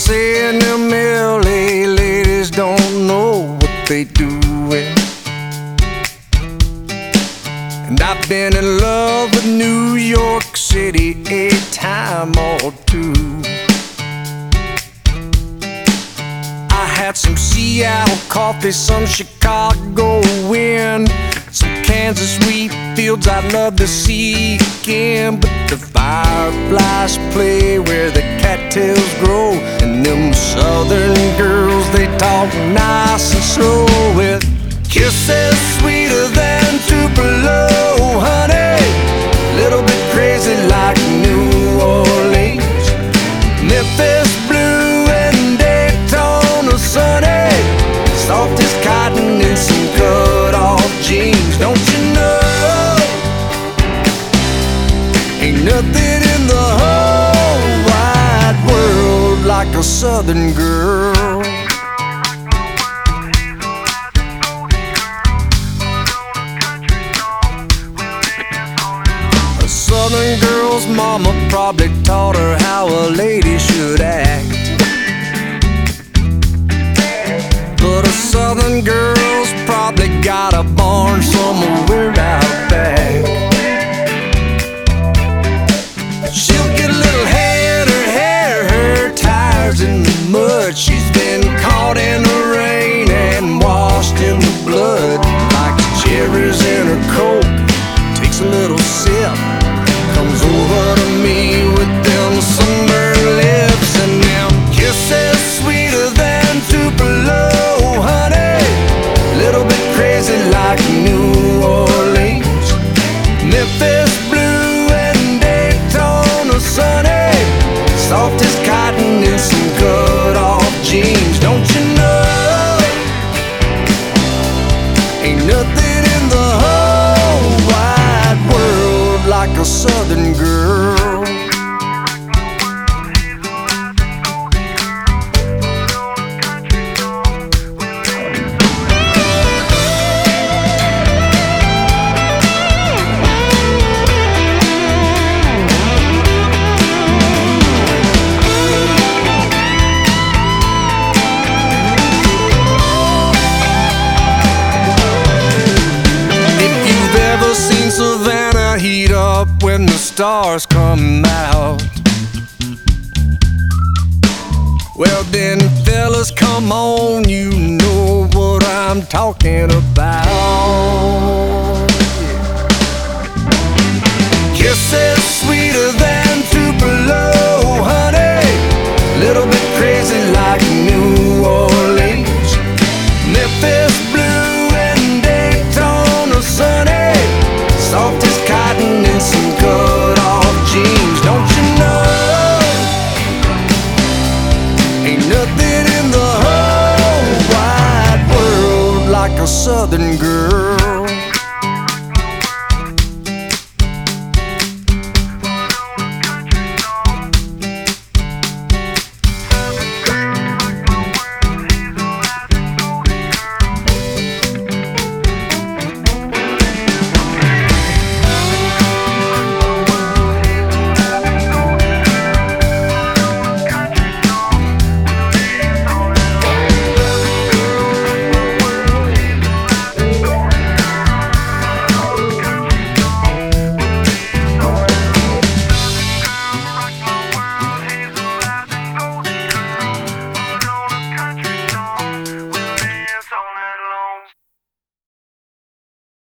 saying them LA ladies don't know what they doing. And I've been in love with New York City a time or two. I had some Seattle coffee, some Chicago wind, some Kansas wheat fields I'd love to see again. But the fireflies play where the cattails grow, and them southern girls, they talk nice and slow, with kisses sweeter than Tupelo, honey. Little bit crazy like New Orleans, Memphis blue and Daytona sunny, soft as cotton in some cut-off jeans. Don't you know, ain't nothing in the whole wide world like a southern girl. A southern girl's mama probably taught her how a lady should act, but a southern girl's probably got a barn somewhere out back. She'll get a little hay in her hair, her tires in the mud. She's been caught in the rain and washed in the blood. Like cherries in her coke, takes a little sip, comes over to me with them sunburned lips and them kisses sweeter than Tupelo, honey. Little bit crazy like New Orleans, Memphis blue and Daytona sunny, soft as cotton in some cut-off jeans. Don't you know, ain't nothing in the whole wide world like a southern girl. Seen Savannah heat up when the stars come out, well then fellas, come on, you know what I'm talking about. Kisses sweeter than Tupelo, honey. Little bit crazy like New Orleans, Memphis blue and Daytona sunny, soft as cotton in some cut-off jeans. Don't you know, ain't nothing in the whole wide world like a southern girl.